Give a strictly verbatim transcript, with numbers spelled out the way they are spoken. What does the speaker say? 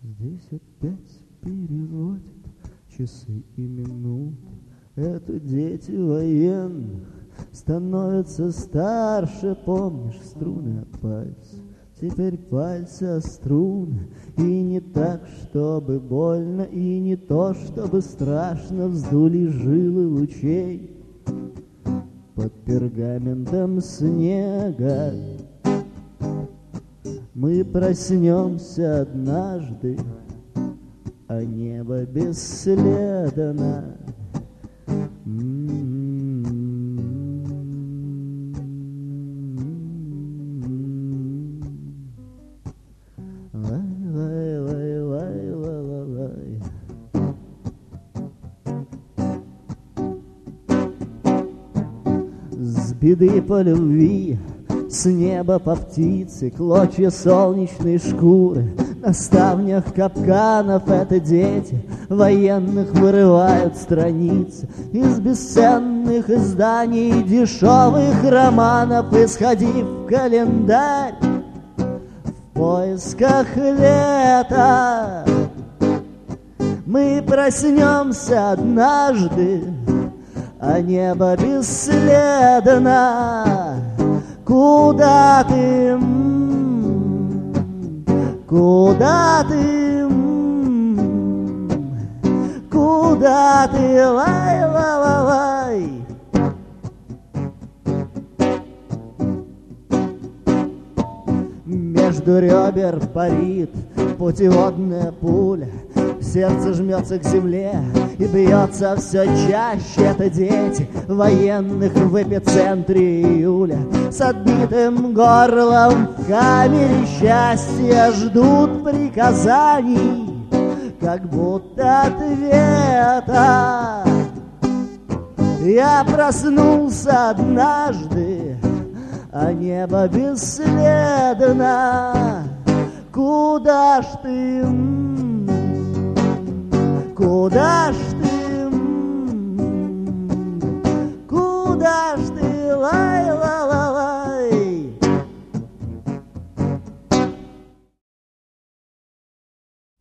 Здесь опять переводят часы и минуты. Это дети военных становятся старше. Помнишь струны от пальца? Теперь пальцы о струны. И не так, чтобы больно, и не то, чтобы страшно. Вздули жилы лучей под пергаментом снега. Мы проснемся однажды, а небо бесследно. С беды по любви, с неба по птице, клочья солнечной шкуры. На ставнях капканов это дети военных вырывают страницы из бесценных изданий дешевых романов. Исходи в календарь в поисках лета. Мы проснемся однажды, а небо бесследно. Куда ты, куда ты, куда ты, лай-ла-ла-лай? Между ребер парит путеводная пуля. Сердце жмется к земле и бьется все чаще. Это дети военных в эпицентре июля. С отбитым горлом в камере счастья ждут приказаний, как будто ответа. Я проснулся однажды, а небо бесследно. Куда ж ты, куда ж ты, куда ж ты, лай-ла?